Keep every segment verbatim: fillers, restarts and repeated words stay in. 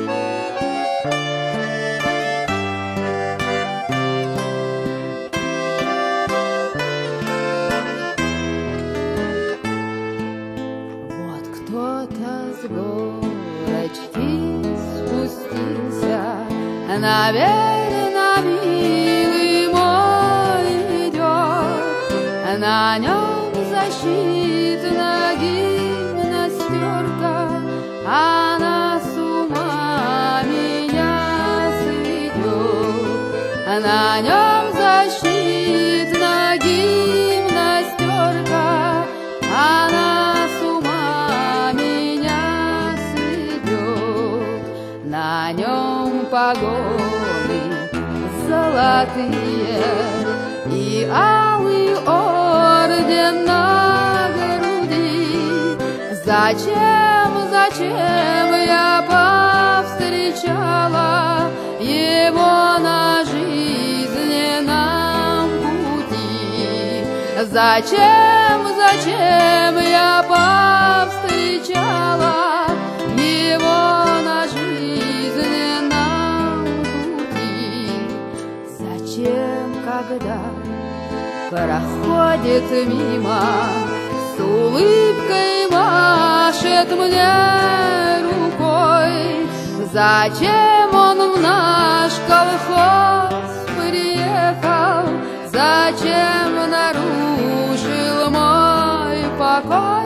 Вот кто-то с горочки спустился, наверно, милый мой идет, на нем защитная гимнастерка, она с ума меня сведет, на нем защитная гимнастерка, она с ума меня сведет, на нем погоны золотые и алый орден на груди. Зачем, зачем я повстречала его на жизненном пути? Зачем, зачем я повстречала его на жизненном пути? Зачем, когда проходит мимо, с улыбкой машет мне рукой? Зачем он в наш колхоз приехал? Зачем нарушил мой покой?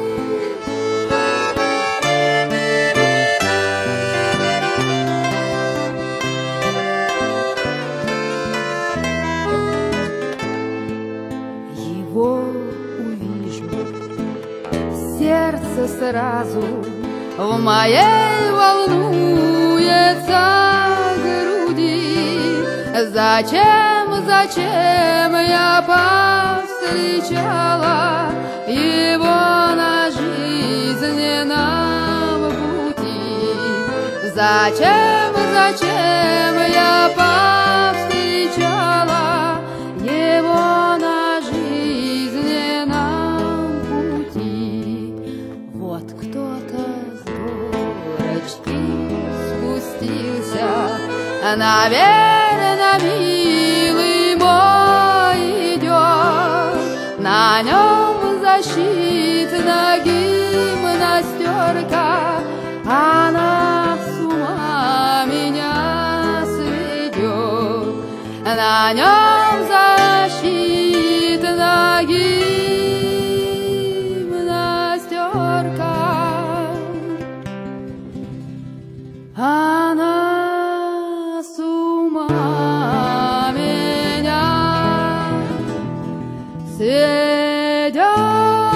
Его увижу, сердце сразу в моей волнуется груди. Зачем, зачем я повстречала его на жизненном пути? Зачем, зачем я повстречала его на жизненном пути? Вот кто-то с горочки спустился, наверно, милый мой идет, на нем защитная гимнастерка, она с ума меня сведет, на нем защитная гимнастерка, она с ума меня сведет.